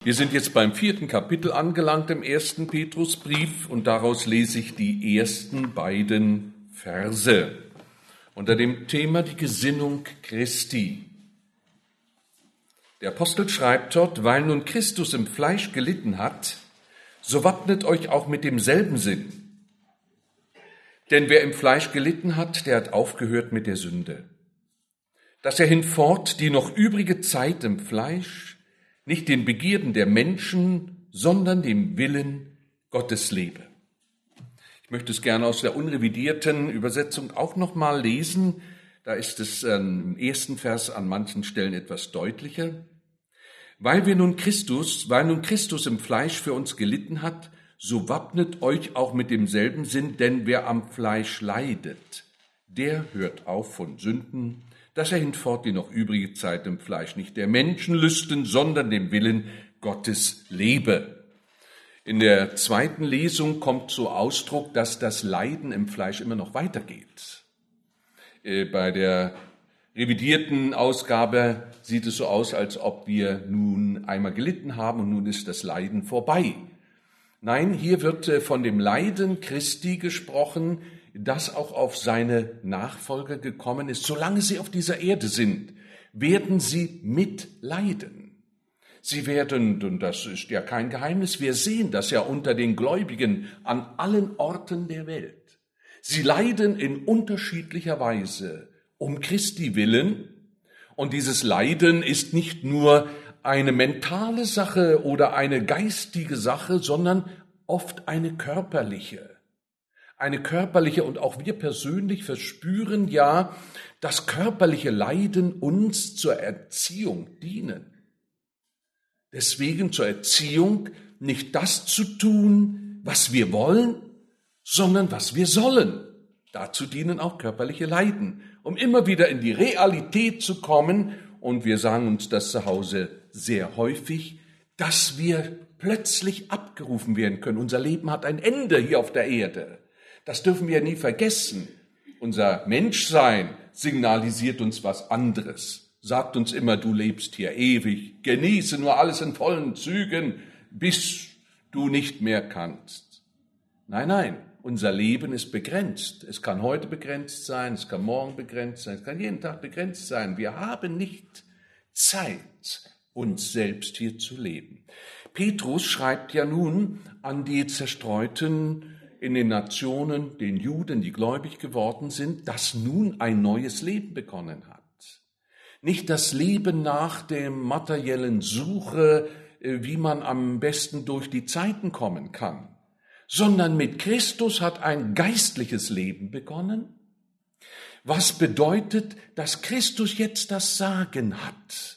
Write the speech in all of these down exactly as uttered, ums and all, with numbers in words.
Wir sind jetzt beim vierten Kapitel angelangt im ersten Petrusbrief und daraus lese ich die ersten beiden Verse unter dem Thema die Gesinnung Christi. Der Apostel schreibt dort: Weil nun Christus im Fleisch gelitten hat, so wappnet euch auch mit demselben Sinn. Denn wer im Fleisch gelitten hat, der hat aufgehört mit der Sünde, dass er hinfort die noch übrige Zeit im Fleisch nicht den Begierden der Menschen, sondern dem Willen Gottes lebe. Ich möchte es gerne aus der unrevidierten Übersetzung auch nochmal lesen. Da ist es im ersten Vers an manchen Stellen etwas deutlicher. Weil wir nun Christus, weil nun Christus im Fleisch für uns gelitten hat, so wappnet euch auch mit demselben Sinn, denn wer am Fleisch leidet, der hört auf von Sünden, dass er hinfort die noch übrige Zeit im Fleisch nicht der Menschen lüsten, sondern dem Willen Gottes lebe. In der zweiten Lesung kommt zur Ausdruck, dass das Leiden im Fleisch immer noch weitergeht. Bei der revidierten Ausgabe sieht es so aus, als ob wir nun einmal gelitten haben und nun ist das Leiden vorbei. Nein, hier wird von dem Leiden Christi gesprochen, das auch auf seine Nachfolger gekommen ist. Solange sie auf dieser Erde sind, werden sie mitleiden. Sie werden, und das ist ja kein Geheimnis, wir sehen das ja unter den Gläubigen an allen Orten der Welt. Sie leiden in unterschiedlicher Weise um Christi willen, und dieses Leiden ist nicht nur eine mentale Sache oder eine geistige Sache, sondern oft eine körperliche. Eine körperliche, und auch wir persönlich verspüren ja, dass körperliche Leiden uns zur Erziehung dienen. Deswegen zur Erziehung nicht das zu tun, was wir wollen, sondern was wir sollen. Dazu dienen auch körperliche Leiden, um immer wieder in die Realität zu kommen. Und wir sagen uns das zu Hause sehr häufig, dass wir plötzlich abgerufen werden können. Unser Leben hat ein Ende hier auf der Erde. Das dürfen wir nie vergessen. Unser Menschsein signalisiert uns was anderes, sagt uns immer, du lebst hier ewig, genieße nur alles in vollen Zügen, bis du nicht mehr kannst. Nein, nein, unser Leben ist begrenzt. Es kann heute begrenzt sein, es kann morgen begrenzt sein, es kann jeden Tag begrenzt sein. Wir haben nicht Zeit, uns selbst hier zu leben. Petrus schreibt ja nun an die Zerstreuten in den Nationen, den Juden, die gläubig geworden sind, dass nun ein neues Leben begonnen hat. Nicht das Leben nach dem materiellen Suche, wie man am besten durch die Zeiten kommen kann, sondern mit Christus hat ein geistliches Leben begonnen, was bedeutet, dass Christus jetzt das Sagen hat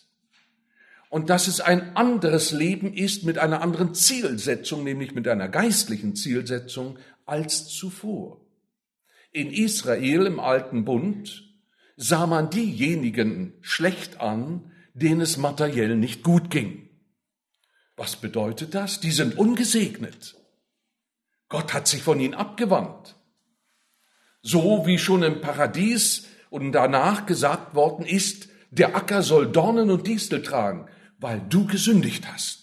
und dass es ein anderes Leben ist mit einer anderen Zielsetzung, nämlich mit einer geistlichen Zielsetzung als zuvor. In Israel im Alten Bund sah man diejenigen schlecht an, denen es materiell nicht gut ging. Was bedeutet das? Die sind ungesegnet. Gott hat sich von ihnen abgewandt. So wie schon im Paradies und danach gesagt worden ist, der Acker soll Dornen und Distel tragen, weil du gesündigt hast.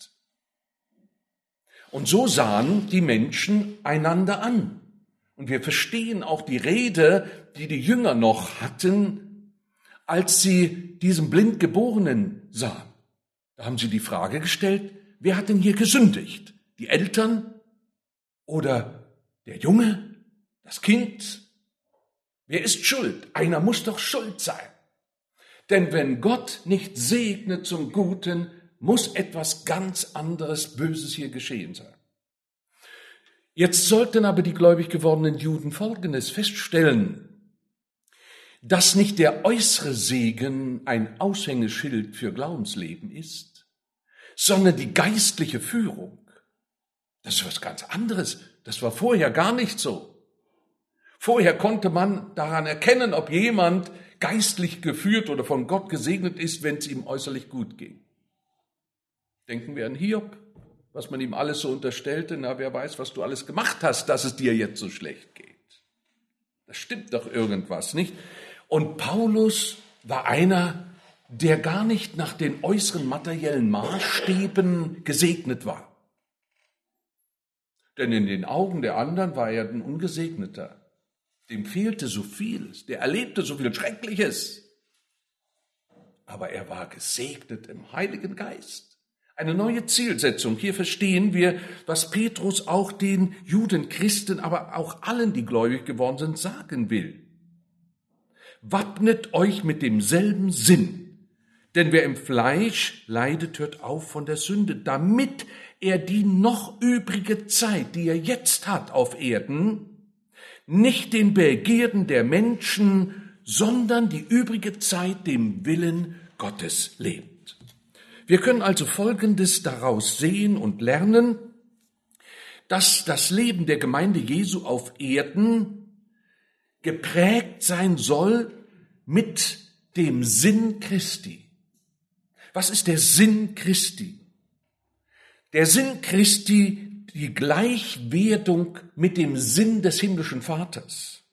Und so sahen die Menschen einander an. Und wir verstehen auch die Rede, die die Jünger noch hatten, als sie diesen Blindgeborenen sahen. Da haben sie die Frage gestellt, wer hat denn hier gesündigt? Die Eltern oder der Junge, das Kind? Wer ist schuld? Einer muss doch schuld sein. Denn wenn Gott nicht segnet zum Guten, muss etwas ganz anderes, Böses hier geschehen sein. Jetzt sollten aber die gläubig gewordenen Juden Folgendes feststellen, dass nicht der äußere Segen ein Aushängeschild für Glaubensleben ist, sondern die geistliche Führung. Das ist was ganz anderes. Das war vorher gar nicht so. Vorher konnte man daran erkennen, ob jemand geistlich geführt oder von Gott gesegnet ist, wenn es ihm äußerlich gut ging. Denken wir an Hiob, was man ihm alles so unterstellte. Na, wer weiß, was du alles gemacht hast, dass es dir jetzt so schlecht geht. Das stimmt doch irgendwas, nicht? Und Paulus war einer, der gar nicht nach den äußeren materiellen Maßstäben gesegnet war. Denn in den Augen der anderen war er ein Ungesegneter. Dem fehlte so vieles, der erlebte so viel Schreckliches. Aber er war gesegnet im Heiligen Geist. Eine neue Zielsetzung. Hier verstehen wir, was Petrus auch den Juden, Christen, aber auch allen, die gläubig geworden sind, sagen will. Wappnet euch mit demselben Sinn, denn wer im Fleisch leidet, hört auf von der Sünde, damit er die noch übrige Zeit, die er jetzt hat auf Erden, nicht den Begierden der Menschen, sondern die übrige Zeit dem Willen Gottes lebt. Wir können also Folgendes daraus sehen und lernen, dass das Leben der Gemeinde Jesu auf Erden geprägt sein soll mit dem Sinn Christi. Was ist der Sinn Christi? Der Sinn Christi, die Gleichwerdung mit dem Sinn des himmlischen Vaters,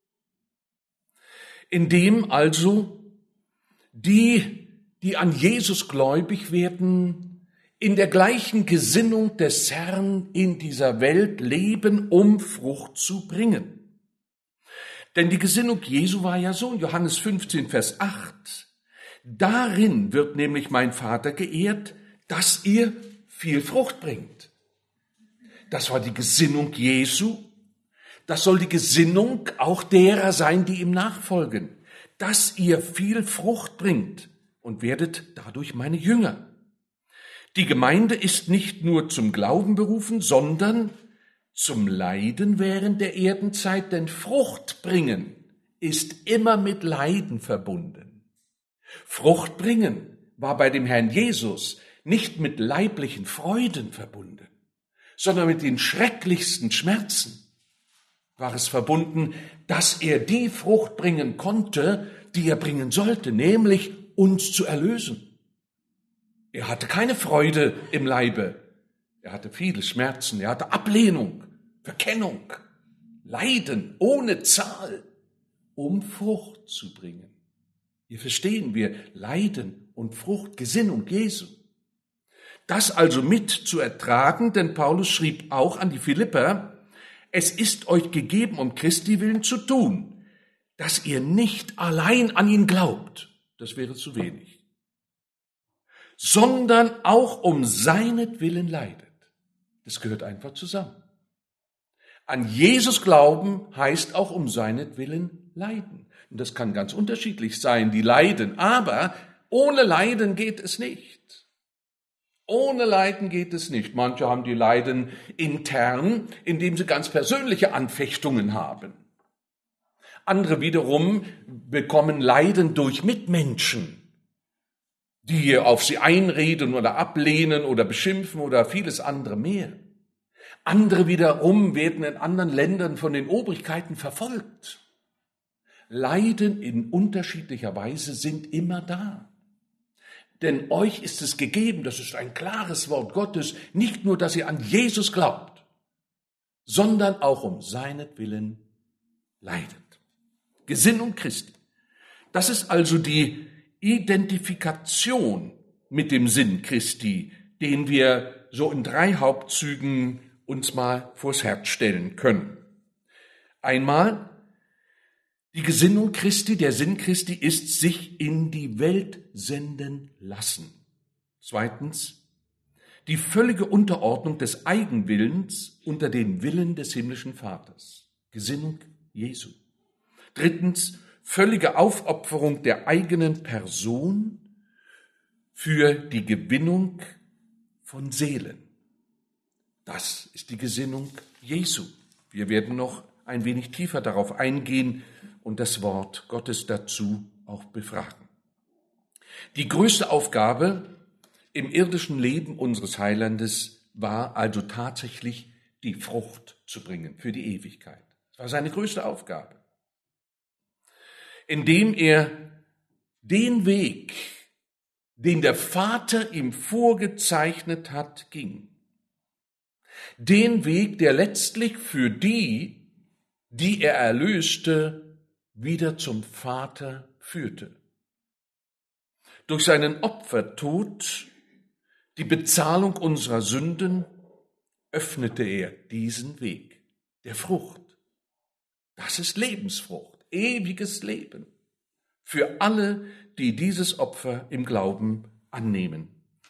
in dem also die, die an Jesus gläubig werden, in der gleichen Gesinnung des Herrn in dieser Welt leben, um Frucht zu bringen. Denn die Gesinnung Jesu war ja so, in Johannes fünfzehn, Vers acht, darin wird nämlich mein Vater geehrt, dass ihr viel Frucht bringt. Das war die Gesinnung Jesu. Das soll die Gesinnung auch derer sein, die ihm nachfolgen, dass ihr viel Frucht bringt und werdet dadurch meine Jünger. Die Gemeinde ist nicht nur zum Glauben berufen, sondern zum Leiden während der Erdenzeit, denn Frucht bringen ist immer mit Leiden verbunden. Frucht bringen war bei dem Herrn Jesus nicht mit leiblichen Freuden verbunden, sondern mit den schrecklichsten Schmerzen war es verbunden, dass er die Frucht bringen konnte, die er bringen sollte, nämlich uns zu erlösen. Er hatte keine Freude im Leibe, er hatte viele Schmerzen, er hatte Ablehnung, Verkennung, Leiden ohne Zahl, um Frucht zu bringen. Hier verstehen wir Leiden und Frucht, Gesinnung Jesu. Das also mit zu ertragen, denn Paulus schrieb auch an die Philipper, es ist euch gegeben, um Christi willen zu tun, dass ihr nicht allein an ihn glaubt, das wäre zu wenig, sondern auch um seinetwillen leidet. Das gehört einfach zusammen. An Jesus glauben heißt auch um seinetwillen leiden. Und das kann ganz unterschiedlich sein, die leiden, aber ohne Leiden geht es nicht. Ohne Leiden geht es nicht. Manche haben die Leiden intern, indem sie ganz persönliche Anfechtungen haben. Andere wiederum bekommen Leiden durch Mitmenschen, die auf sie einreden oder ablehnen oder beschimpfen oder vieles andere mehr. Andere wiederum werden in anderen Ländern von den Obrigkeiten verfolgt. Leiden in unterschiedlicher Weise sind immer da. Denn euch ist es gegeben, das ist ein klares Wort Gottes, nicht nur, dass ihr an Jesus glaubt, sondern auch um seinetwillen leidet. Gesinnung Christi. Das ist also die Identifikation mit dem Sinn Christi, den wir so in drei Hauptzügen uns mal vors Herz stellen können. Einmal, die Gesinnung Christi, der Sinn Christi ist sich in die Welt senden lassen. Zweitens, die völlige Unterordnung des Eigenwillens unter den Willen des himmlischen Vaters. Gesinnung Jesu. Drittens, völlige Aufopferung der eigenen Person für die Gewinnung von Seelen. Das ist die Gesinnung Jesu. Wir werden noch ein wenig tiefer darauf eingehen und das Wort Gottes dazu auch befragen. Die größte Aufgabe im irdischen Leben unseres Heilandes war also tatsächlich die Frucht zu bringen für die Ewigkeit. Das war seine größte Aufgabe. Indem er den Weg, den der Vater ihm vorgezeichnet hat, ging. Den Weg, der letztlich für die, die er erlöste, wieder zum Vater führte. Durch seinen Opfertod, die Bezahlung unserer Sünden, öffnete er diesen Weg der Frucht. Das ist Lebensfrucht, ewiges Leben für alle, die dieses Opfer im Glauben annehmen.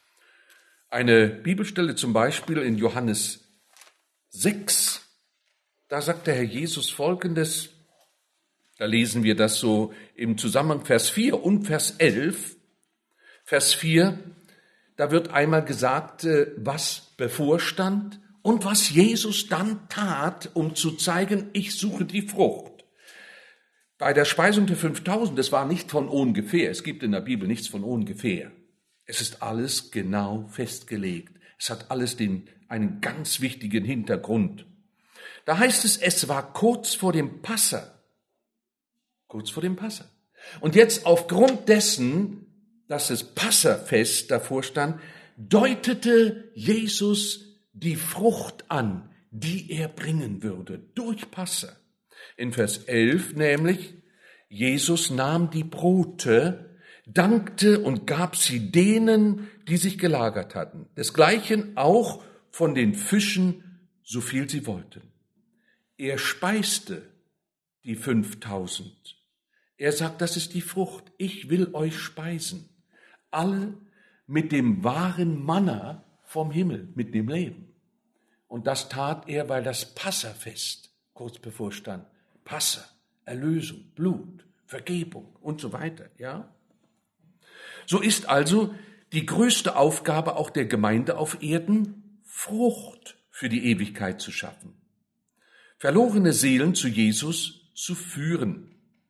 Eine Bibelstelle zum Beispiel in Johannes sechs, da sagt der Herr Jesus Folgendes, da lesen wir das so im Zusammenhang Vers vier und Vers elf. Vers vier, da wird einmal gesagt, was bevorstand und was Jesus dann tat, um zu zeigen, ich suche die Frucht. Bei der Speisung der fünftausend, das war nicht von ungefähr, es gibt in der Bibel nichts von ungefähr. Es ist alles genau festgelegt. Es hat alles den, einen ganz wichtigen Hintergrund. Da heißt es, es war kurz vor dem Passa. Kurz vor dem Passa. Und jetzt aufgrund dessen, dass das Passafest davor stand, deutete Jesus die Frucht an, die er bringen würde, durch Passa. In Vers elf nämlich, Jesus nahm die Brote, dankte und gab sie denen, die sich gelagert hatten. Desgleichen auch von den Fischen, so viel sie wollten. Er speiste die fünftausend. Er sagt, das ist die Frucht. Ich will euch speisen. Alle mit dem wahren Manna vom Himmel, mit dem Leben. Und das tat er, weil das Passafest kurz bevorstand. Passa, Erlösung, Blut, Vergebung und so weiter, ja? So ist also die größte Aufgabe auch der Gemeinde auf Erden, Frucht für die Ewigkeit zu schaffen. Verlorene Seelen zu Jesus zu führen.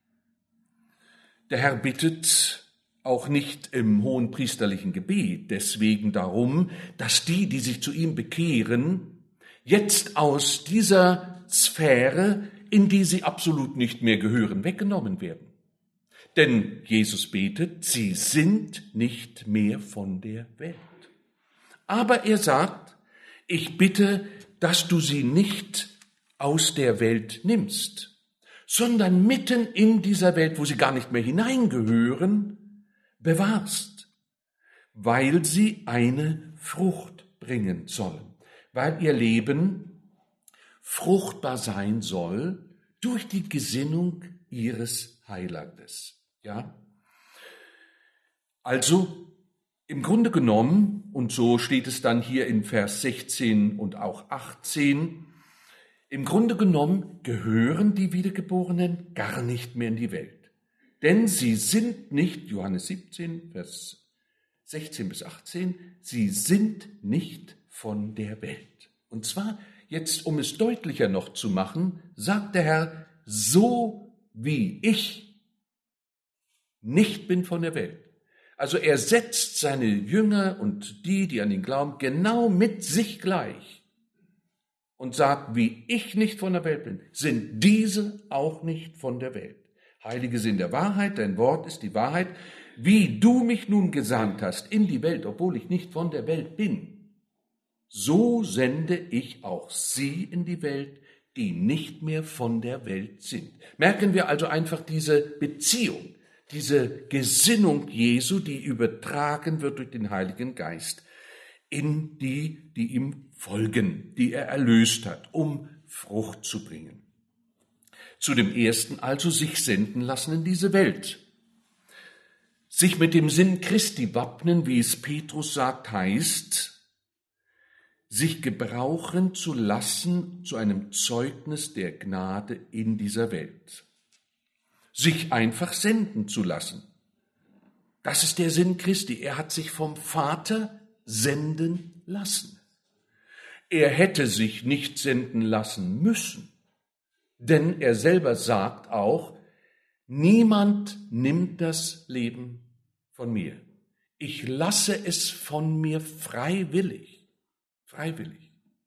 Der Herr bittet auch nicht im hohenpriesterlichen Gebet deswegen darum, dass die, die sich zu ihm bekehren, jetzt aus dieser Sphäre, in die sie absolut nicht mehr gehören, weggenommen werden. Denn Jesus betet, sie sind nicht mehr von der Welt. Aber er sagt, ich bitte, dass du sie nicht aus der Welt nimmst, sondern mitten in dieser Welt, wo sie gar nicht mehr hineingehören, bewahrst, weil sie eine Frucht bringen sollen, weil ihr Leben fruchtbar sein soll durch die Gesinnung ihres Heilandes. Ja? Also im Grunde genommen, und so steht es dann hier in Vers sechzehn und auch achtzehn, im Grunde genommen gehören die Wiedergeborenen gar nicht mehr in die Welt. Denn sie sind nicht, Johannes siebzehn, Vers sechzehn bis achtzehn, sie sind nicht von der Welt. Und zwar, jetzt um es deutlicher noch zu machen, sagt der Herr, so wie ich nicht bin von der Welt. Also er setzt seine Jünger und die, die an ihn glauben, genau mit sich gleich und sagt, wie ich nicht von der Welt bin, sind diese auch nicht von der Welt. Heilige sind der Wahrheit, dein Wort ist die Wahrheit. Wie du mich nun gesandt hast in die Welt, obwohl ich nicht von der Welt bin, so sende ich auch sie in die Welt, die nicht mehr von der Welt sind. Merken wir also einfach diese Beziehung, diese Gesinnung Jesu, die übertragen wird durch den Heiligen Geist in die, die ihm folgen, die er erlöst hat, um Frucht zu bringen. Zu dem ersten also sich senden lassen in diese Welt. Sich mit dem Sinn Christi wappnen, wie es Petrus sagt, heißt, sich gebrauchen zu lassen zu einem Zeugnis der Gnade in dieser Welt. Sich einfach senden zu lassen. Das ist der Sinn Christi. Er hat sich vom Vater senden lassen. Er hätte sich nicht senden lassen müssen, denn er selber sagt auch, niemand nimmt das Leben von mir. Ich lasse es von mir freiwillig. Freiwillig.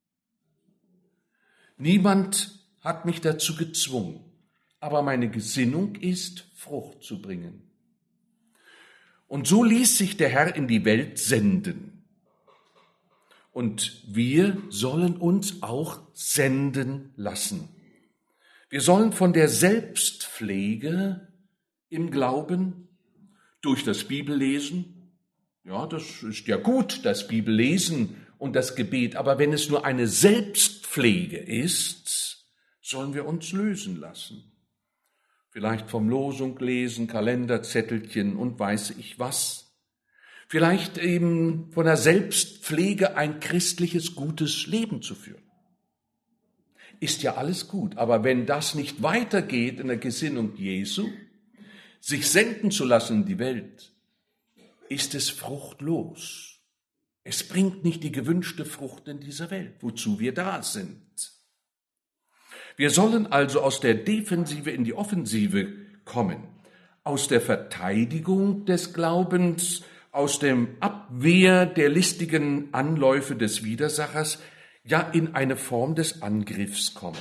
Niemand hat mich dazu gezwungen. Aber meine Gesinnung ist, Frucht zu bringen. Und so ließ sich der Herr in die Welt senden. Und wir sollen uns auch senden lassen. Wir sollen von der Selbstpflege im Glauben durch das Bibellesen. Ja, das ist ja gut, das Bibellesen und das Gebet, aber wenn es nur eine Selbstpflege ist, sollen wir uns lösen lassen. Vielleicht vom Losung lesen, Kalenderzettelchen und weiß ich was. Vielleicht eben von der Selbstpflege ein christliches, gutes Leben zu führen. Ist ja alles gut, aber wenn das nicht weitergeht in der Gesinnung Jesu, sich senden zu lassen in die Welt, ist es fruchtlos. Es bringt nicht die gewünschte Frucht in dieser Welt, wozu wir da sind. Wir sollen also aus der Defensive in die Offensive kommen, aus der Verteidigung des Glaubens, aus dem Abwehr der listigen Anläufe des Widersachers, ja in eine Form des Angriffs kommen.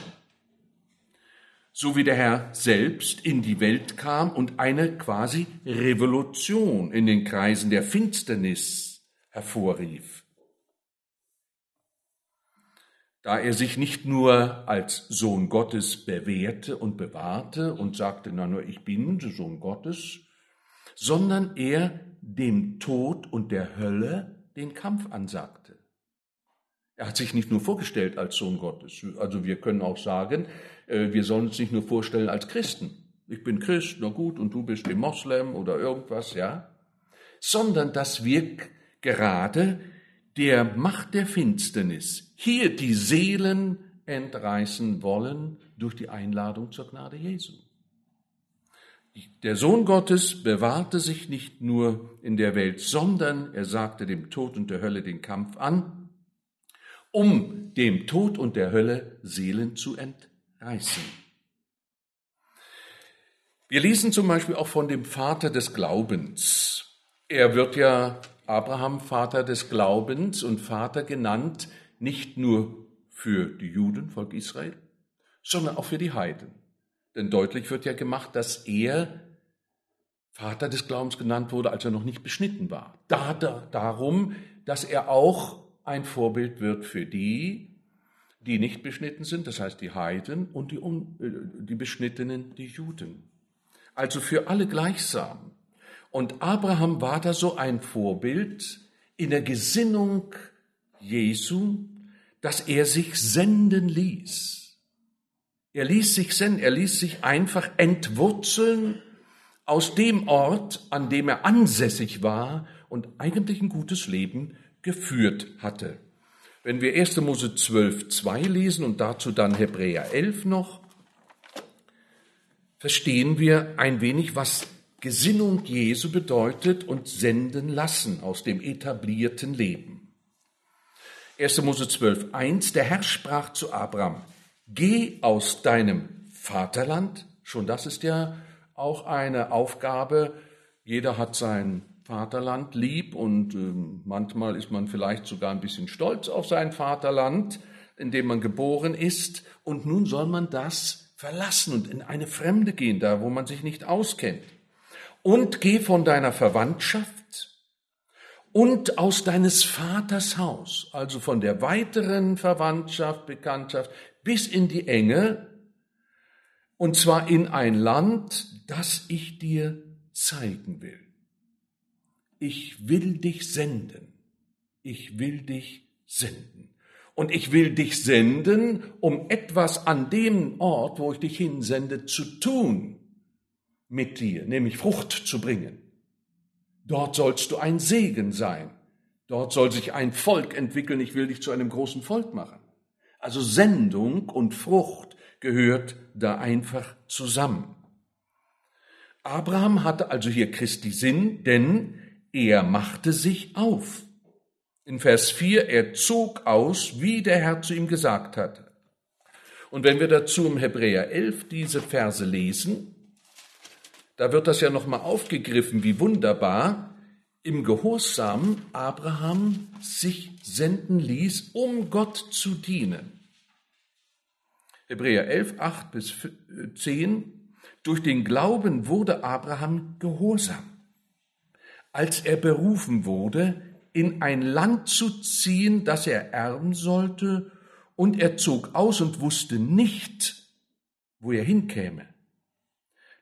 So wie der Herr selbst in die Welt kam und eine quasi Revolution in den Kreisen der Finsternis hervorrief. Da er sich nicht nur als Sohn Gottes bewährte und bewahrte und sagte, na nur, ich bin der Sohn Gottes, sondern er dem Tod und der Hölle den Kampf ansagte. Er hat sich nicht nur vorgestellt als Sohn Gottes. Also wir können auch sagen, wir sollen uns nicht nur vorstellen als Christen. Ich bin Christ, na gut, und du bist ein Moslem oder irgendwas, ja. Sondern dass wir gerade der Macht der Finsternis hier die Seelen entreißen wollen durch die Einladung zur Gnade Jesu. Der Sohn Gottes bewahrte sich nicht nur in der Welt, sondern er sagte dem Tod und der Hölle den Kampf an, um dem Tod und der Hölle Seelen zu entreißen. Wir lesen zum Beispiel auch von dem Vater des Glaubens. Er wird ja Abraham Vater des Glaubens und Vater genannt, nicht nur für die Juden, Volk Israel, sondern auch für die Heiden. Denn deutlich wird ja gemacht, dass er Vater des Glaubens genannt wurde, als er noch nicht beschnitten war. Da, da, darum, dass er auch ein Vorbild wird für die, die nicht beschnitten sind, das heißt die Heiden und die, die Beschnittenen, die Juden. Also für alle gleichsam. Und Abraham war da so ein Vorbild in der Gesinnung Jesu, dass er sich senden ließ. Er ließ sich senden, er ließ sich einfach entwurzeln aus dem Ort, an dem er ansässig war und eigentlich ein gutes Leben geführt hatte. Wenn wir erster Mose zwölf, zwei lesen und dazu dann Hebräer elf noch, verstehen wir ein wenig, was Gesinnung Jesu bedeutet und senden lassen aus dem etablierten Leben. erster Mose zwölf, eins, der Herr sprach zu Abraham, geh aus deinem Vaterland, schon das ist ja auch eine Aufgabe, jeder hat sein Vaterland lieb und äh, manchmal ist man vielleicht sogar ein bisschen stolz auf sein Vaterland, in dem man geboren ist, und nun soll man das verlassen und in eine Fremde gehen, da wo man sich nicht auskennt. Und geh von deiner Verwandtschaft und aus deines Vaters Haus, also von der weiteren Verwandtschaft, Bekanntschaft bis in die Enge, und zwar in ein Land, das ich dir zeigen will. Ich will dich senden. Ich will dich senden. Und ich will dich senden, um etwas an dem Ort, wo ich dich hinsende, zu tun mit dir, nämlich Frucht zu bringen. Dort sollst du ein Segen sein. Dort soll sich ein Volk entwickeln. Ich will dich zu einem großen Volk machen. Also Sendung und Frucht gehört da einfach zusammen. Abraham hatte also hier Christi Sinn, denn er machte sich auf. In Vers vier, er zog aus, wie der Herr zu ihm gesagt hatte. Und wenn wir dazu im Hebräer elf diese Verse lesen, da wird das ja nochmal aufgegriffen, wie wunderbar im Gehorsam Abraham sich senden ließ, um Gott zu dienen. Hebräer elf, acht bis zehn, durch den Glauben wurde Abraham gehorsam, als er berufen wurde, in ein Land zu ziehen, das er erben sollte, und er zog aus und wusste nicht, wo er hinkäme.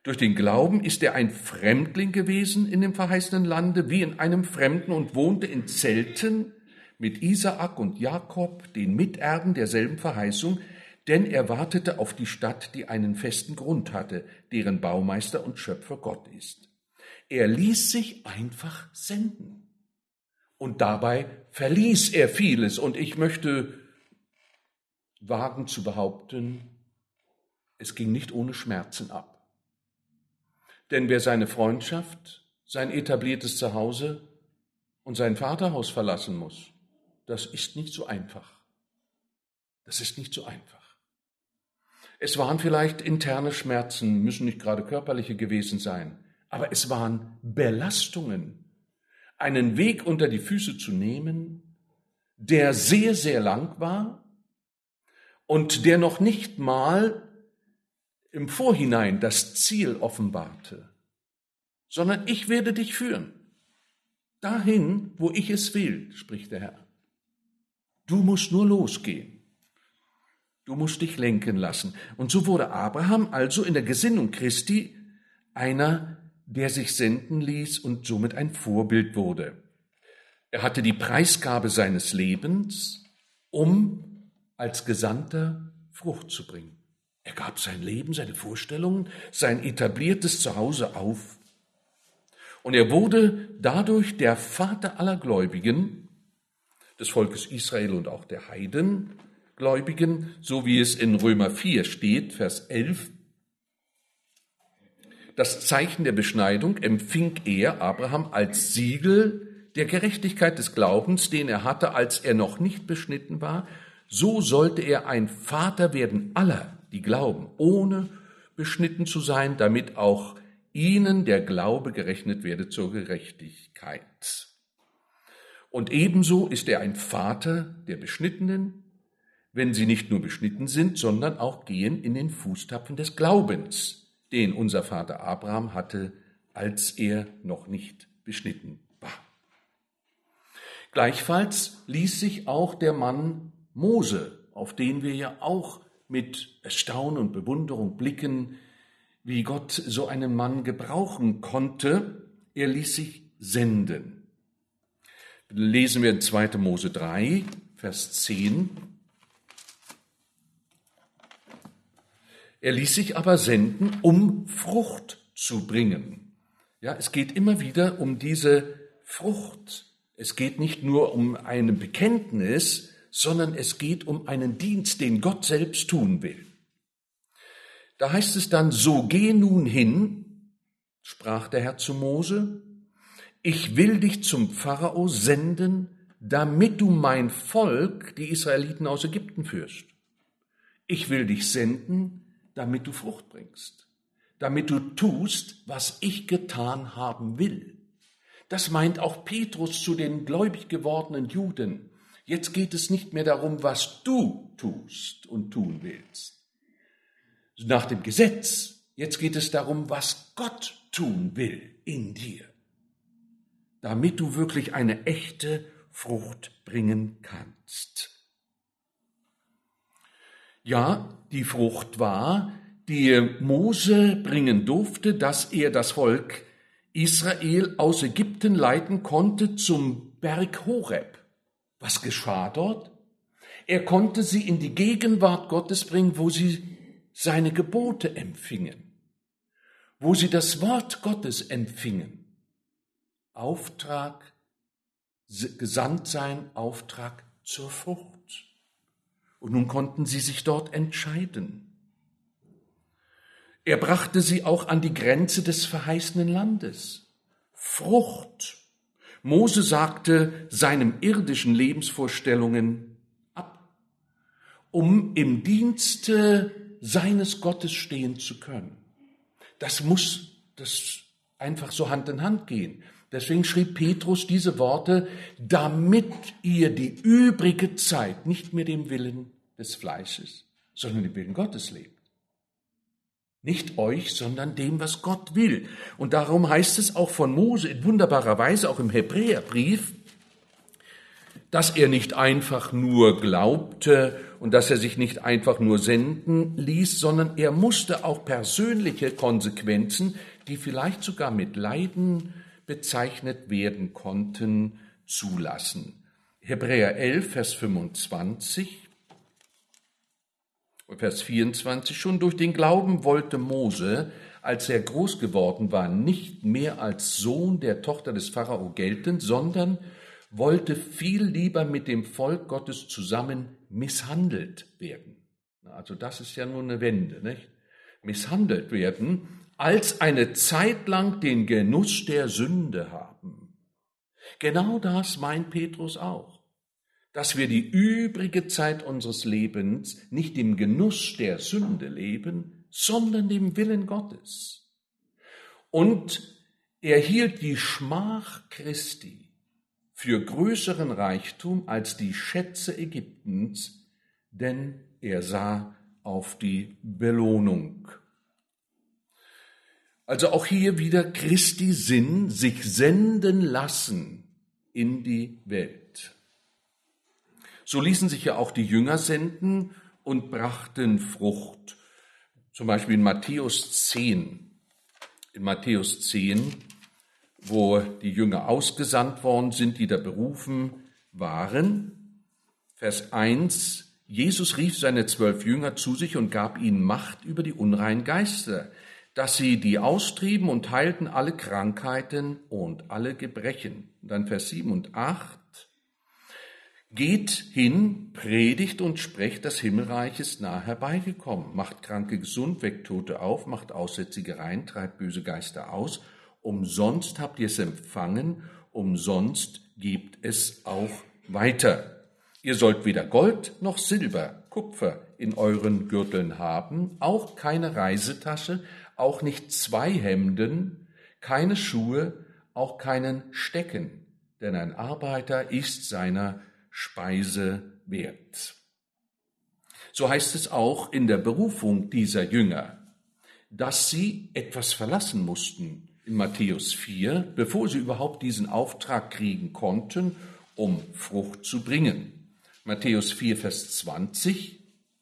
Durch den Glauben ist er ein Fremdling gewesen in dem verheißenen Lande, wie in einem Fremden, und wohnte in Zelten mit Isaak und Jakob, den Miterben derselben Verheißung, denn er wartete auf die Stadt, die einen festen Grund hatte, deren Baumeister und Schöpfer Gott ist. Er ließ sich einfach senden. Und dabei verließ er vieles. Und ich möchte wagen zu behaupten, es ging nicht ohne Schmerzen ab. Denn wer seine Freundschaft, sein etabliertes Zuhause und sein Vaterhaus verlassen muss, das ist nicht so einfach. Das ist nicht so einfach. Es waren vielleicht interne Schmerzen, müssen nicht gerade körperliche gewesen sein, aber es waren Belastungen, einen Weg unter die Füße zu nehmen, der sehr, sehr lang war und der noch nicht mal im Vorhinein das Ziel offenbarte, sondern ich werde dich führen, dahin, wo ich es will, spricht der Herr. Du musst nur losgehen. Du musst dich lenken lassen. Und so wurde Abraham also in der Gesinnung Christi einer, der sich senden ließ und somit ein Vorbild wurde. Er hatte die Preisgabe seines Lebens, um als Gesandter Frucht zu bringen. Er gab sein Leben, seine Vorstellungen, sein etabliertes Zuhause auf. Und er wurde dadurch der Vater aller Gläubigen, des Volkes Israel und auch der Heidengläubigen, so wie es in Römer vier steht, Vers elf. Das Zeichen der Beschneidung empfing er, Abraham, als Siegel der Gerechtigkeit des Glaubens, den er hatte, als er noch nicht beschnitten war. So sollte er ein Vater werden aller, die glauben, ohne beschnitten zu sein, damit auch ihnen der Glaube gerechnet werde zur Gerechtigkeit. Und ebenso ist er ein Vater der Beschnittenen, wenn sie nicht nur beschnitten sind, sondern auch gehen in den Fußtapfen des Glaubens, den unser Vater Abraham hatte, als er noch nicht beschnitten war. Gleichfalls ließ sich auch der Mann Mose, auf den wir ja auch mit Erstaunen und Bewunderung blicken, wie Gott so einen Mann gebrauchen konnte, er ließ sich senden. Lesen wir in zweiter Mose drei, Vers zehn. Er ließ sich aber senden, um Frucht zu bringen. Ja, es geht immer wieder um diese Frucht. Es geht nicht nur um ein Bekenntnis, sondern es geht um einen Dienst, den Gott selbst tun will. Da heißt es dann, so geh nun hin, sprach der Herr zu Mose, ich will dich zum Pharao senden, damit du mein Volk, die Israeliten aus Ägypten, führst. Ich will dich senden, damit du Frucht bringst, damit du tust, was ich getan haben will. Das meint auch Petrus zu den gläubig gewordenen Juden. Jetzt geht es nicht mehr darum, was du tust und tun willst. Nach dem Gesetz, jetzt geht es darum, was Gott tun will in dir, damit du wirklich eine echte Frucht bringen kannst. Ja, die Frucht war, die Mose bringen durfte, dass er das Volk Israel aus Ägypten leiten konnte zum Berg Horeb. Was geschah dort? Er konnte sie in die Gegenwart Gottes bringen, wo sie seine Gebote empfingen, wo sie das Wort Gottes empfingen. Auftrag, gesandt sein, Auftrag zur Frucht. Und nun konnten sie sich dort entscheiden. Er brachte sie auch an die Grenze des verheißenen Landes. Frucht. Mose sagte seinen irdischen Lebensvorstellungen ab, um im Dienste seines Gottes stehen zu können. Das muss das einfach so Hand in Hand gehen. Deswegen schrieb Petrus diese Worte, damit ihr die übrige Zeit nicht mehr dem Willen des Fleisches, sondern dem Willen Gottes lebt. Nicht euch, sondern dem, was Gott will. Und darum heißt es auch von Mose in wunderbarer Weise, auch im Hebräerbrief, dass er nicht einfach nur glaubte und dass er sich nicht einfach nur senden ließ, sondern er musste auch persönliche Konsequenzen, die vielleicht sogar mit Leiden bezeichnet werden konnten, zulassen. Hebräer elf, Vers fünfundzwanzig, Vers vierundzwanzig, schon durch den Glauben wollte Mose, als er groß geworden war, nicht mehr als Sohn der Tochter des Pharao gelten, sondern wollte viel lieber mit dem Volk Gottes zusammen misshandelt werden. Also das ist ja nur eine Wende, nicht? Misshandelt werden, als eine Zeit lang den Genuss der Sünde haben. Genau das meint Petrus auch, dass wir die übrige Zeit unseres Lebens nicht im Genuss der Sünde leben, sondern dem Willen Gottes. Und er hielt die Schmach Christi für größeren Reichtum als die Schätze Ägyptens, denn er sah auf die Belohnung. Also auch hier wieder Christi Sinn, sich senden lassen in die Welt. So ließen sich ja auch die Jünger senden und brachten Frucht. Zum Beispiel in Matthäus zehn. In Matthäus zehn, wo die Jünger ausgesandt worden sind, die da berufen waren. Vers eins, Jesus rief seine zwölf Jünger zu sich und gab ihnen Macht über die unreinen Geister, dass sie die austrieben und heilten alle Krankheiten und alle Gebrechen. Und dann Vers sieben und acht, geht hin, predigt und sprecht, das Himmelreich ist nahe herbeigekommen, macht Kranke gesund, weckt Tote auf, macht Aussätzige rein, treibt böse Geister aus. Umsonst habt ihr es empfangen, umsonst gebt es auch weiter. Ihr sollt weder Gold noch Silber, Kupfer in euren Gürteln haben, auch keine Reisetasche, auch nicht zwei Hemden, keine Schuhe, auch keinen Stecken, denn ein Arbeiter ist seiner Speise wert. So heißt es auch in der Berufung dieser Jünger, dass sie etwas verlassen mussten in Matthäus vier, bevor sie überhaupt diesen Auftrag kriegen konnten, um Frucht zu bringen. Matthäus vier, Vers zwanzig.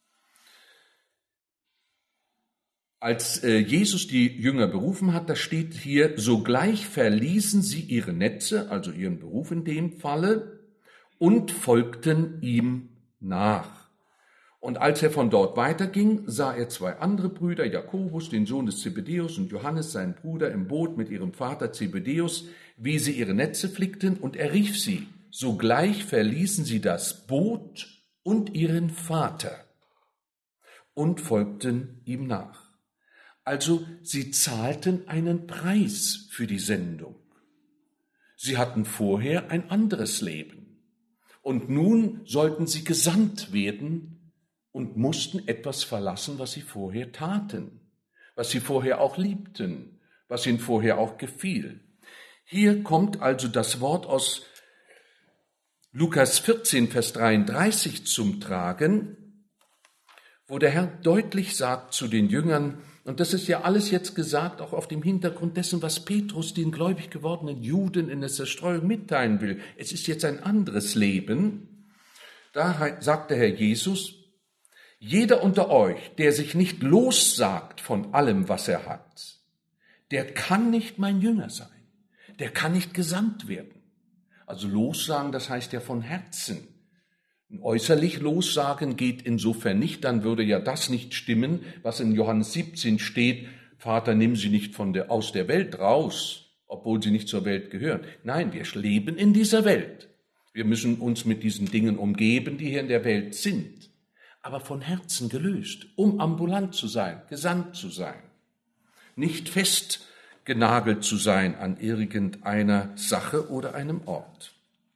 Als Jesus die Jünger berufen hat, da steht hier, sogleich verließen sie ihre Netze, also ihren Beruf in dem Falle, und folgten ihm nach. Und als er von dort weiterging, sah er zwei andere Brüder, Jakobus, den Sohn des Zebedäus, und Johannes, seinen Bruder, im Boot mit ihrem Vater Zebedäus, wie sie ihre Netze flickten, und er rief sie. Sogleich verließen sie das Boot und ihren Vater und folgten ihm nach. Also sie zahlten einen Preis für die Sendung. Sie hatten vorher ein anderes Leben. Und nun sollten sie gesandt werden und mussten etwas verlassen, was sie vorher taten, was sie vorher auch liebten, was ihnen vorher auch gefiel. Hier kommt also das Wort aus Lukas vierzehn, Vers dreiunddreißig zum Tragen, wo der Herr deutlich sagt zu den Jüngern, und das ist ja alles jetzt gesagt, auch auf dem Hintergrund dessen, was Petrus den gläubig gewordenen Juden in der Zerstreuung mitteilen will. Es ist jetzt ein anderes Leben. Da sagt der Herr Jesus, jeder unter euch, der sich nicht lossagt von allem, was er hat, der kann nicht mein Jünger sein. Der kann nicht gesandt werden. Also lossagen, das heißt ja von Herzen. Äußerlich lossagen geht insofern nicht, dann würde ja das nicht stimmen, was in Johannes siebzehn steht, Vater, nimm sie nicht von der, aus der Welt raus, obwohl sie nicht zur Welt gehören. Nein, wir leben in dieser Welt. Wir müssen uns mit diesen Dingen umgeben, die hier in der Welt sind, aber von Herzen gelöst, um ambulant zu sein, gesandt zu sein, nicht festgenagelt zu sein an irgendeiner Sache oder einem Ort.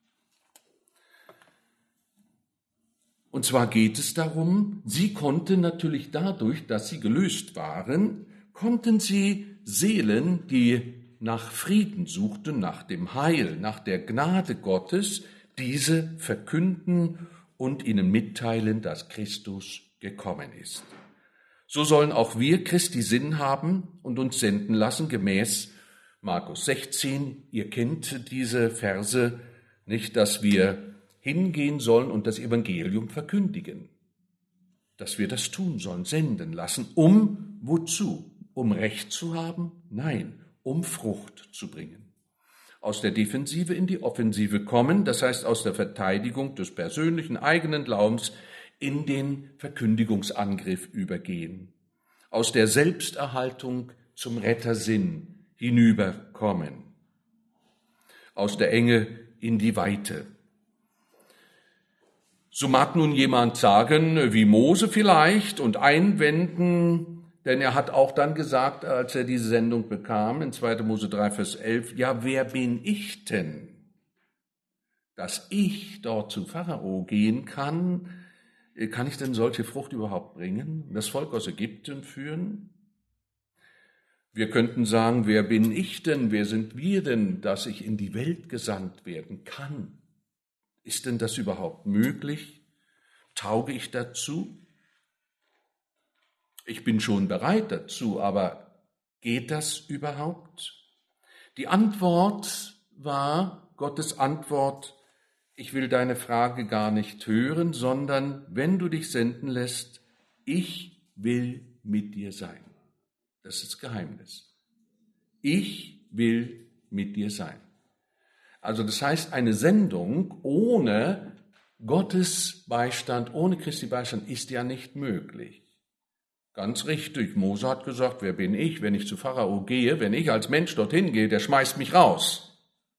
Und zwar geht es darum, sie konnten natürlich dadurch, dass sie gelöst waren, konnten sie Seelen, die nach Frieden suchten, nach dem Heil, nach der Gnade Gottes, diese verkünden und ihnen mitteilen, dass Christus gekommen ist. So sollen auch wir Christi Sinn haben und uns senden lassen, gemäß Markus sechzehn. Ihr kennt diese Verse, nicht, dass wir hingehen sollen und das Evangelium verkündigen. Dass wir das tun sollen, senden lassen, um wozu? Um Recht zu haben? Nein, um Frucht zu bringen. Aus der Defensive in die Offensive kommen, das heißt aus der Verteidigung des persönlichen eigenen Glaubens in den Verkündigungsangriff übergehen. Aus der Selbsterhaltung zum Rettersinn hinüberkommen. Aus der Enge in die Weite. So mag nun jemand sagen, wie Mose vielleicht, und einwenden, denn er hat auch dann gesagt, als er diese Sendung bekam, in zweiter Mose drei, Vers elf, ja, wer bin ich denn, dass ich dort zu Pharao gehen kann? Kann ich denn solche Frucht überhaupt bringen? Das Volk aus Ägypten führen? Wir könnten sagen, wer bin ich denn, wer sind wir denn, dass ich in die Welt gesandt werden kann? Ist denn das überhaupt möglich? Tauge ich dazu? Ich bin schon bereit dazu, aber geht das überhaupt? Die Antwort war, Gottes Antwort, ich will deine Frage gar nicht hören, sondern wenn du dich senden lässt, ich will mit dir sein. Das ist das Geheimnis. Ich will mit dir sein. Also das heißt, eine Sendung ohne Gottes Beistand, ohne Christi Beistand ist ja nicht möglich. Ganz richtig, Mose hat gesagt, wer bin ich, wenn ich zu Pharao gehe, wenn ich als Mensch dorthin gehe, der schmeißt mich raus.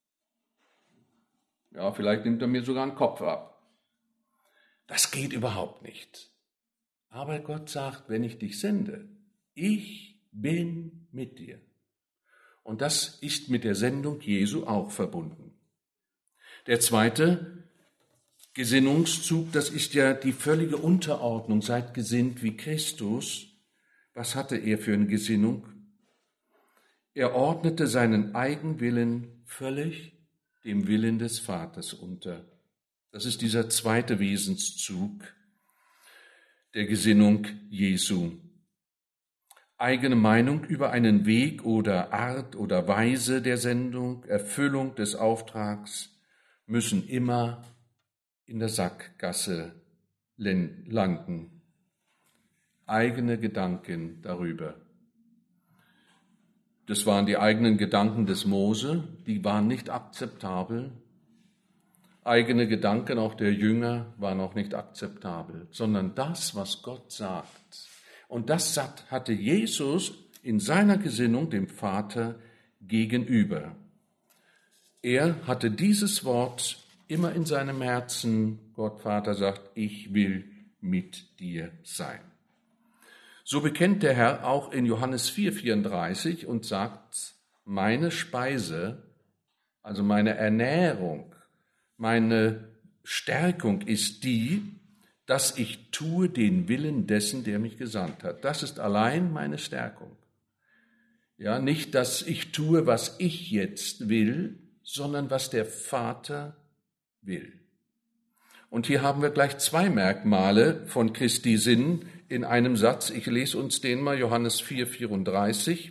Ja, vielleicht nimmt er mir sogar einen Kopf ab. Das geht überhaupt nicht. Aber Gott sagt, wenn ich dich sende, ich bin mit dir. Und das ist mit der Sendung Jesu auch verbunden. Der zweite Gesinnungszug, das ist ja die völlige Unterordnung, seid gesinnt wie Christus. Was hatte er für eine Gesinnung? Er ordnete seinen Eigenwillen völlig dem Willen des Vaters unter. Das ist dieser zweite Wesenszug der Gesinnung Jesu. Eigene Meinung über einen Weg oder Art oder Weise der Sendung, Erfüllung des Auftrags müssen immer in der Sackgasse landen. Eigene Gedanken darüber. Das waren die eigenen Gedanken des Mose, die waren nicht akzeptabel. Eigene Gedanken auch der Jünger waren auch nicht akzeptabel, sondern das, was Gott sagt. Und das hatte Jesus in seiner Gesinnung dem Vater gegenüber. Er hatte dieses Wort immer in seinem Herzen. Gott Vater sagt, ich will mit dir sein. So bekennt der Herr auch in Johannes vier, vierunddreißig und sagt, meine Speise, also meine Ernährung, meine Stärkung ist die, dass ich tue den Willen dessen, der mich gesandt hat. Das ist allein meine Stärkung. Ja, nicht, dass ich tue, was ich jetzt will, sondern was der Vater will. Und hier haben wir gleich zwei Merkmale von Christi Sinn in einem Satz. Ich lese uns den mal, Johannes vier, vierunddreißig.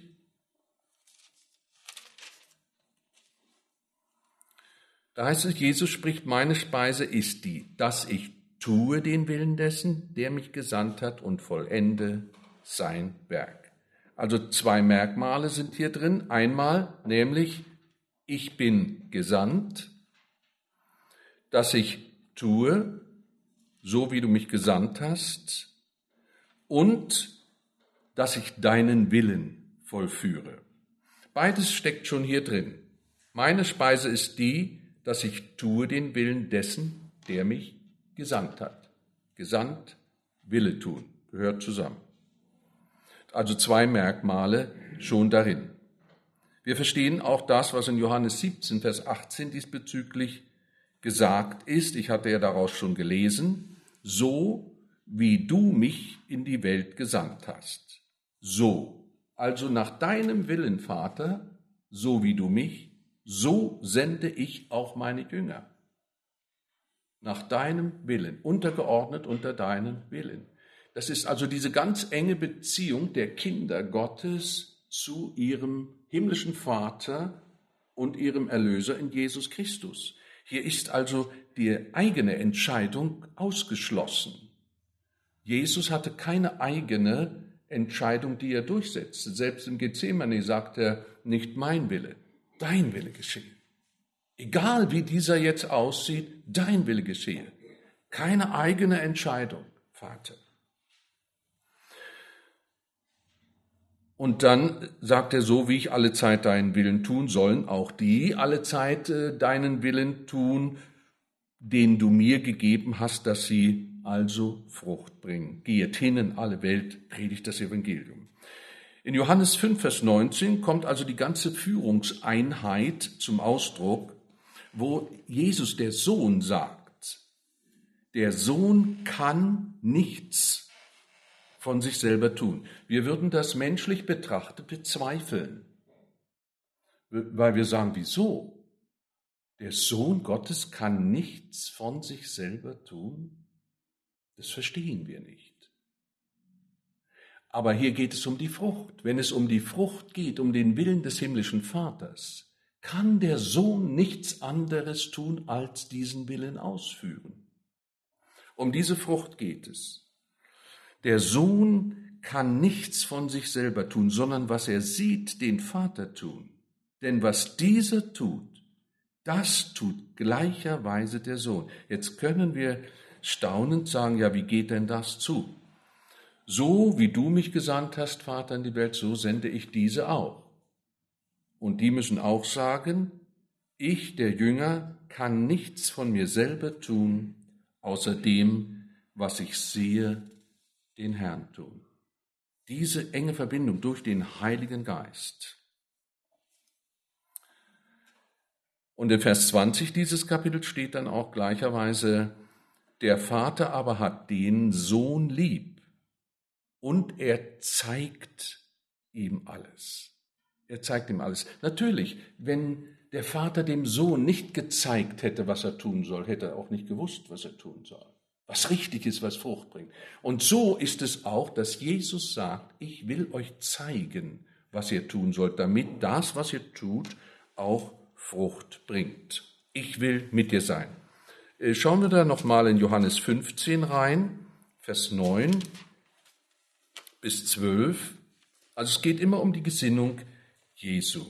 Da heißt es, Jesus spricht, meine Speise ist die, dass ich tue den Willen dessen, der mich gesandt hat und vollende sein Werk. Also zwei Merkmale sind hier drin. Einmal nämlich, ich bin gesandt, dass ich tue, so wie du mich gesandt hast, und dass ich deinen Willen vollführe. Beides steckt schon hier drin. Meine Speise ist die, dass ich tue den Willen dessen, der mich gesandt hat. Gesandt, Wille tun, gehört zusammen. Also zwei Merkmale schon darin. Wir verstehen auch das, was in Johannes siebzehn, Vers achtzehn diesbezüglich gesagt ist. Ich hatte ja daraus schon gelesen. So wie du mich in die Welt gesandt hast. So, also nach deinem Willen, Vater, so wie du mich, so sende ich auch meine Jünger. Nach deinem Willen, untergeordnet unter deinen Willen. Das ist also diese ganz enge Beziehung der Kinder Gottes zu ihrem himmlischen Vater und ihrem Erlöser in Jesus Christus. Hier ist also die eigene Entscheidung ausgeschlossen. Jesus hatte keine eigene Entscheidung, die er durchsetzte. Selbst im Gethsemane sagt er, nicht mein Wille, dein Wille geschehe. Egal wie dieser jetzt aussieht, dein Wille geschehe. Keine eigene Entscheidung, Vater. Und dann sagt er, so wie ich alle Zeit deinen Willen tun, sollen auch die alle Zeit äh, deinen Willen tun, den du mir gegeben hast, dass sie also Frucht bringen. Geht hin in alle Welt, predigt das Evangelium. In Johannes fünf, Vers neunzehn kommt also die ganze Führungseinheit zum Ausdruck, wo Jesus, der Sohn, sagt, der Sohn kann nichts von sich selber tun. Wir würden das menschlich betrachtet bezweifeln, weil wir sagen, wieso? Der Sohn Gottes kann nichts von sich selber tun? Das verstehen wir nicht. Aber hier geht es um die Frucht. Wenn es um die Frucht geht, um den Willen des himmlischen Vaters, kann der Sohn nichts anderes tun, als diesen Willen ausführen. Um diese Frucht geht es. Der Sohn kann nichts von sich selber tun, sondern was er sieht, den Vater tun. Denn was dieser tut, das tut gleicherweise der Sohn. Jetzt können wir staunend sagen, ja, wie geht denn das zu? So wie du mich gesandt hast, Vater, in die Welt, so sende ich diese auch. Und die müssen auch sagen, ich, der Jünger, kann nichts von mir selber tun, außer dem, was ich sehe, den Herrn tun. Diese enge Verbindung durch den Heiligen Geist. Und in Vers zwanzig dieses Kapitels steht dann auch gleicherweise, der Vater aber hat den Sohn lieb und er zeigt ihm alles. Er zeigt ihm alles. Natürlich, wenn der Vater dem Sohn nicht gezeigt hätte, was er tun soll, hätte er auch nicht gewusst, was er tun soll. Was richtig ist, was Frucht bringt. Und so ist es auch, dass Jesus sagt, ich will euch zeigen, was ihr tun sollt, damit das, was ihr tut, auch Frucht bringt. Ich will mit dir sein. Schauen wir da nochmal in Johannes fünfzehn rein, Vers neun bis zwölf. Also es geht immer um die Gesinnung Jesu.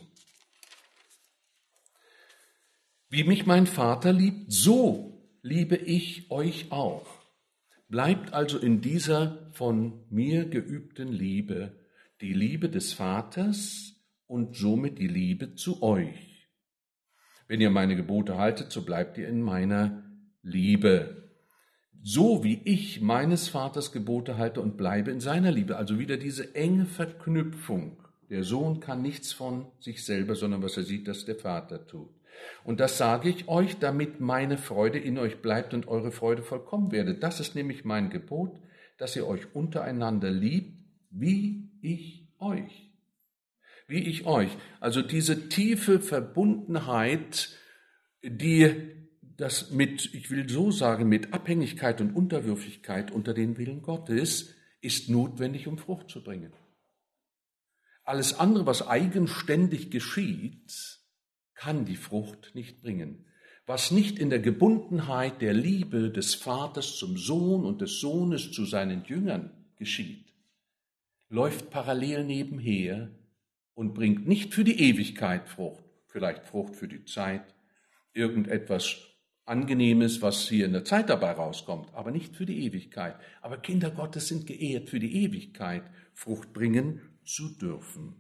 Wie mich mein Vater liebt, so liebe ich euch auch. Bleibt also in dieser von mir geübten Liebe, die Liebe des Vaters und somit die Liebe zu euch. Wenn ihr meine Gebote haltet, so bleibt ihr in meiner Liebe. So wie ich meines Vaters Gebote halte und bleibe in seiner Liebe. Also wieder diese enge Verknüpfung. Der Sohn kann nichts von sich selber, sondern was er sieht, das der Vater tut. Und das sage ich euch, damit meine Freude in euch bleibt und eure Freude vollkommen werde. Das ist nämlich mein Gebot, dass ihr euch untereinander liebt, wie ich euch. Wie ich euch. Also diese tiefe Verbundenheit, die das mit, ich will so sagen, mit Abhängigkeit und Unterwürfigkeit unter den Willen Gottes, ist notwendig, um Frucht zu bringen. Alles andere, was eigenständig geschieht, kann die Frucht nicht bringen. Was nicht in der Gebundenheit der Liebe des Vaters zum Sohn und des Sohnes zu seinen Jüngern geschieht, läuft parallel nebenher und bringt nicht für die Ewigkeit Frucht, vielleicht Frucht für die Zeit, irgendetwas Angenehmes, was hier in der Zeit dabei rauskommt, aber nicht für die Ewigkeit. Aber Kinder Gottes sind geehrt, für die Ewigkeit Frucht bringen zu dürfen.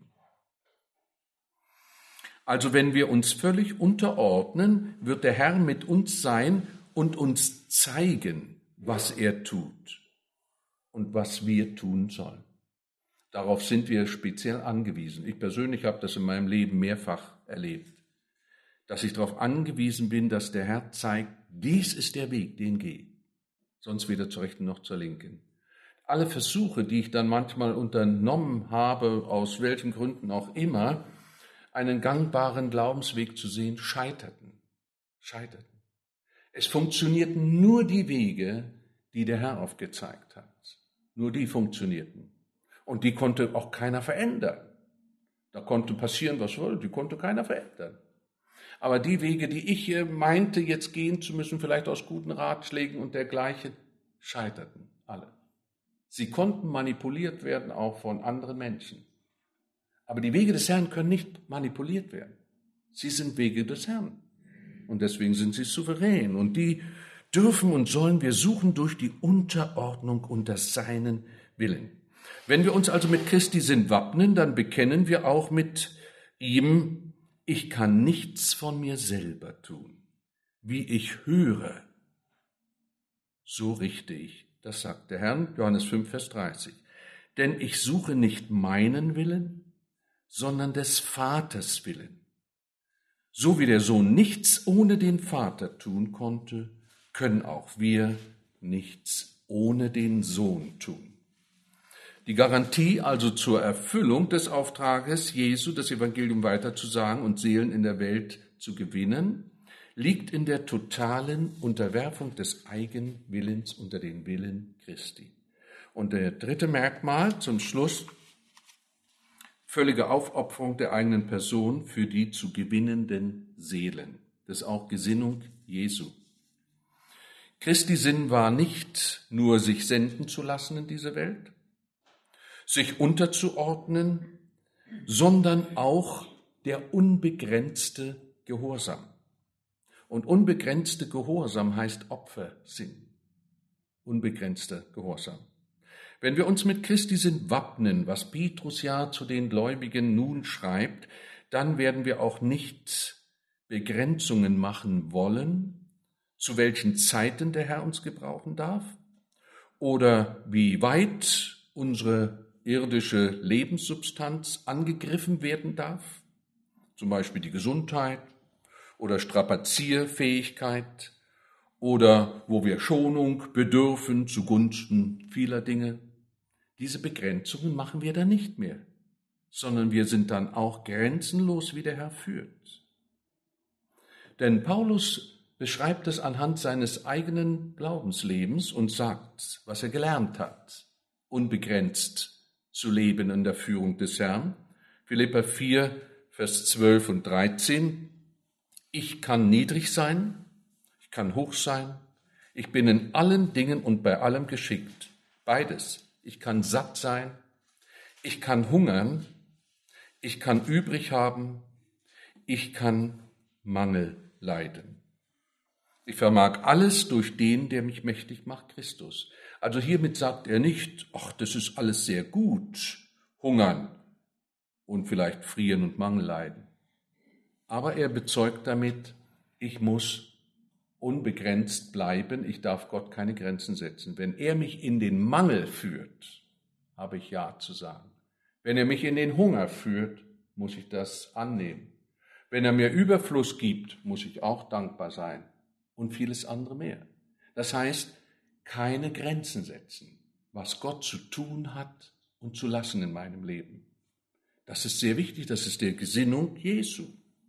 Also wenn wir uns völlig unterordnen, wird der Herr mit uns sein und uns zeigen, was er tut und was wir tun sollen. Darauf sind wir speziell angewiesen. Ich persönlich habe das in meinem Leben mehrfach erlebt, dass ich darauf angewiesen bin, dass der Herr zeigt, dies ist der Weg, den geh. Sonst weder zur Rechten noch zur Linken. Alle Versuche, die ich dann manchmal unternommen habe, aus welchen Gründen auch immer, einen gangbaren Glaubensweg zu sehen, scheiterten. Scheiterten. Es funktionierten nur die Wege, die der Herr aufgezeigt hat. Nur die funktionierten. Und die konnte auch keiner verändern. Da konnte passieren, was wollte, die konnte keiner verändern. Aber die Wege, die ich meinte, jetzt gehen zu müssen, vielleicht aus guten Ratschlägen und dergleichen, scheiterten alle. Sie konnten manipuliert werden, auch von anderen Menschen. Aber die Wege des Herrn können nicht manipuliert werden. Sie sind Wege des Herrn. Und deswegen sind sie souverän. Und die dürfen und sollen wir suchen durch die Unterordnung unter seinen Willen. Wenn wir uns also mit Christi Sinn wappnen, dann bekennen wir auch mit ihm, ich kann nichts von mir selber tun. Wie ich höre, so richte ich. Das sagt der Herr, Johannes fünf, Vers dreißig. Denn ich suche nicht meinen Willen, sondern des Vaters Willen. So wie der Sohn nichts ohne den Vater tun konnte, können auch wir nichts ohne den Sohn tun. Die Garantie also zur Erfüllung des Auftrages Jesu, das Evangelium weiterzusagen und Seelen in der Welt zu gewinnen, liegt in der totalen Unterwerfung des Eigenwillens unter den Willen Christi. Und der dritte Merkmal zum Schluss, völlige Aufopferung der eigenen Person für die zu gewinnenden Seelen. Das ist auch Gesinnung Jesu. Christi Sinn war nicht nur, sich senden zu lassen in diese Welt, sich unterzuordnen, sondern auch der unbegrenzte Gehorsam. Und unbegrenzte Gehorsam heißt Opfersinn. Unbegrenzter Gehorsam. Wenn wir uns mit Christi Sinn wappnen, was Petrus ja zu den Gläubigen nun schreibt, dann werden wir auch nicht Begrenzungen machen wollen, zu welchen Zeiten der Herr uns gebrauchen darf oder wie weit unsere irdische Lebenssubstanz angegriffen werden darf, zum Beispiel die Gesundheit oder Strapazierfähigkeit oder wo wir Schonung bedürfen zugunsten vieler Dinge. Diese Begrenzungen machen wir dann nicht mehr, sondern wir sind dann auch grenzenlos, wie der Herr führt. Denn Paulus beschreibt es anhand seines eigenen Glaubenslebens und sagt, was er gelernt hat, unbegrenzt zu leben in der Führung des Herrn. Philipper vier, Vers zwölf und dreizehn. Ich kann niedrig sein, ich kann hoch sein, ich bin in allen Dingen und bei allem geschickt. Beides. Ich kann satt sein, ich kann hungern, ich kann übrig haben, ich kann Mangel leiden. Ich vermag alles durch den, der mich mächtig macht, Christus. Also hiermit sagt er nicht, ach, das ist alles sehr gut, hungern und vielleicht frieren und Mangel leiden. Aber er bezeugt damit, ich muss unbegrenzt bleiben, ich darf Gott keine Grenzen setzen. Wenn er mich in den Mangel führt, habe ich Ja zu sagen. Wenn er mich in den Hunger führt, muss ich das annehmen. Wenn er mir Überfluss gibt, muss ich auch dankbar sein und vieles andere mehr. Das heißt, keine Grenzen setzen, was Gott zu tun hat und zu lassen in meinem Leben. Das ist sehr wichtig, das ist der Gesinnung Jesu.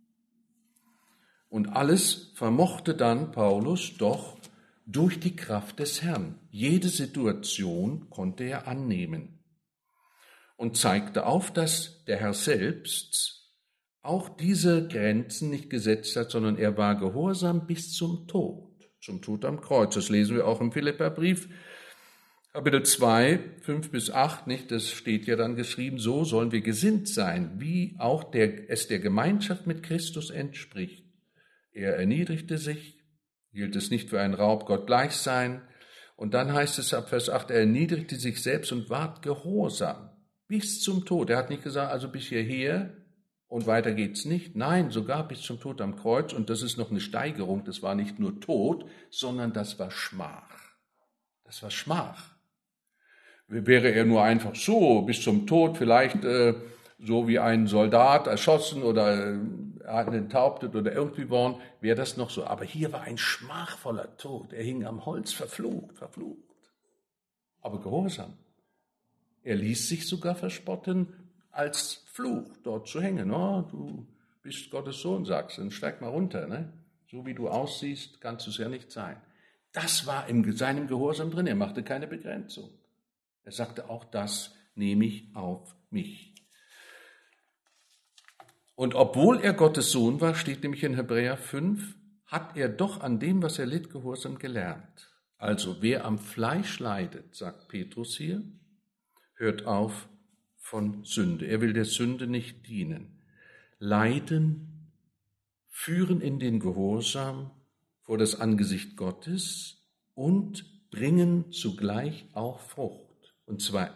Und alles vermochte dann Paulus doch durch die Kraft des Herrn. Jede Situation konnte er annehmen und zeigte auf, dass der Herr selbst auch diese Grenzen nicht gesetzt hat, sondern er war gehorsam bis zum Tod, zum Tod am Kreuz. Das lesen wir auch im Philipperbrief, Kapitel zwei, fünf bis acht, nicht? Das steht ja dann geschrieben, so sollen wir gesinnt sein, wie auch der, es der Gemeinschaft mit Christus entspricht. Er erniedrigte sich, hielt es nicht für einen Raub, Gott gleich sein. Und dann heißt es ab Vers acht, er erniedrigte sich selbst und ward gehorsam bis zum Tod. Er hat nicht gesagt, also bis hierher und weiter geht's nicht. Nein, sogar bis zum Tod am Kreuz. Und das ist noch eine Steigerung. Das war nicht nur Tod, sondern das war Schmach. Das war Schmach. Wäre er nur einfach so bis zum Tod vielleicht äh, so wie ein Soldat erschossen oder äh, enthauptet oder irgendwie worden, wäre das noch so. Aber hier war ein schmachvoller Tod. Er hing am Holz, verflucht, verflucht. Aber gehorsam. Er ließ sich sogar verspotten, als Fluch dort zu hängen. Oh, du bist Gottes Sohn, sagst du, dann steig mal runter. Ne? So wie du aussiehst, kannst du es ja nicht sein. Das war in seinem Gehorsam drin. Er machte keine Begrenzung. Er sagte, auch das nehme ich auf mich. Und obwohl er Gottes Sohn war, steht nämlich in Hebräer fünf, hat er doch an dem, was er litt, Gehorsam gelernt. Also wer am Fleisch leidet, sagt Petrus hier, hört auf von Sünde. Er will der Sünde nicht dienen. Leiden führen in den Gehorsam vor das Angesicht Gottes und bringen zugleich auch Frucht, und zwar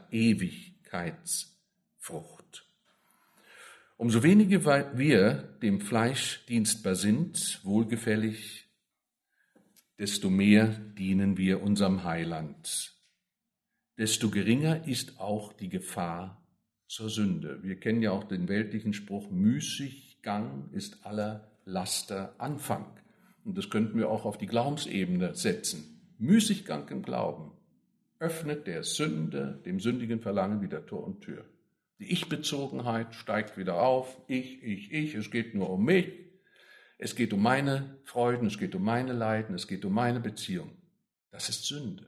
Ewigkeitsfrucht. Umso weniger wir dem Fleisch dienstbar sind, wohlgefällig, desto mehr dienen wir unserem Heiland. Desto geringer ist auch die Gefahr zur Sünde. Wir kennen ja auch den weltlichen Spruch, Müßiggang ist aller Laster Anfang. Und das könnten wir auch auf die Glaubensebene setzen. Müßiggang im Glauben öffnet der Sünde, dem sündigen Verlangen wieder Tor und Tür. Die Ich-Bezogenheit steigt wieder auf. Ich, ich, ich, es geht nur um mich. Es geht um meine Freuden, es geht um meine Leiden, es geht um meine Beziehung. Das ist Sünde.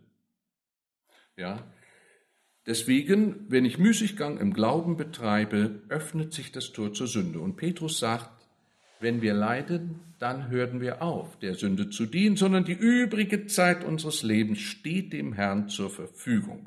Ja. Deswegen, wenn ich Müßiggang im Glauben betreibe, öffnet sich das Tor zur Sünde. Und Petrus sagt, wenn wir leiden, dann hören wir auf, der Sünde zu dienen, sondern die übrige Zeit unseres Lebens steht dem Herrn zur Verfügung.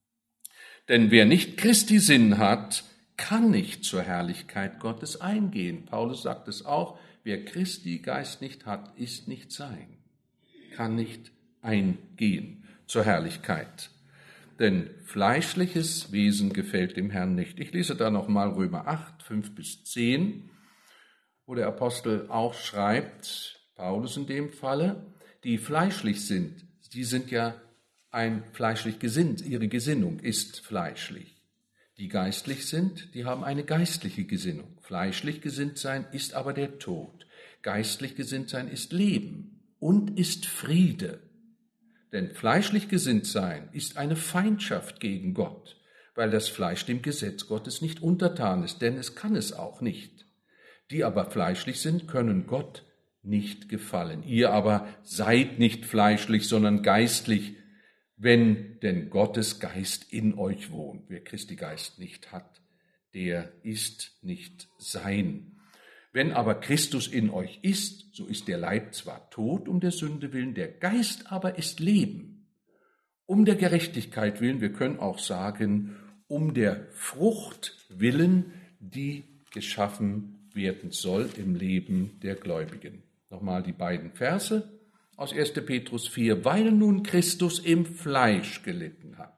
Denn wer nicht Christi Sinn hat, kann nicht zur Herrlichkeit Gottes eingehen. Paulus sagt es auch, wer Christi Geist nicht hat, ist nicht sein, kann nicht eingehen zur Herrlichkeit. Denn fleischliches Wesen gefällt dem Herrn nicht. Ich lese da nochmal Römer acht, fünf bis zehn. Wo der Apostel auch schreibt, Paulus in dem Falle, die fleischlich sind, die sind ja ein fleischlich gesinnt, ihre Gesinnung ist fleischlich. Die geistlich sind, die haben eine geistliche Gesinnung. Fleischlich gesinnt sein ist aber der Tod. Geistlich gesinnt sein ist Leben und ist Friede. Denn fleischlich gesinnt sein ist eine Feindschaft gegen Gott, weil das Fleisch dem Gesetz Gottes nicht untertan ist, denn es kann es auch nicht. Die aber fleischlich sind, können Gott nicht gefallen. Ihr aber seid nicht fleischlich, sondern geistlich, wenn denn Gottes Geist in euch wohnt. Wer Christi Geist nicht hat, der ist nicht sein. Wenn aber Christus in euch ist, so ist der Leib zwar tot um der Sünde willen, der Geist aber ist Leben. Um der Gerechtigkeit willen, wir können auch sagen, um der Frucht willen, die geschaffen werden soll im Leben der Gläubigen. Nochmal die beiden Verse aus erster Petrus vier. Weil nun Christus im Fleisch gelitten hat,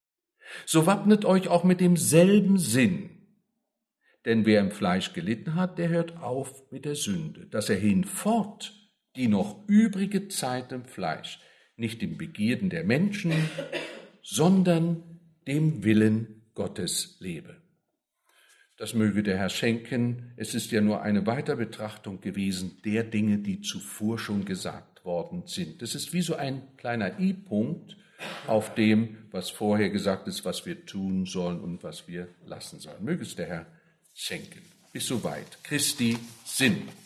so wappnet euch auch mit demselben Sinn. Denn wer im Fleisch gelitten hat, der hört auf mit der Sünde, dass er hinfort die noch übrige Zeit im Fleisch nicht dem Begierden der Menschen, sondern dem Willen Gottes lebe. Das möge der Herr schenken. Es ist ja nur eine Weiterbetrachtung gewesen der Dinge, die zuvor schon gesagt worden sind. Das ist wie so ein kleiner I-Punkt auf dem, was vorher gesagt ist, was wir tun sollen und was wir lassen sollen. Möge es der Herr schenken. Bis soweit. Christi Sinn.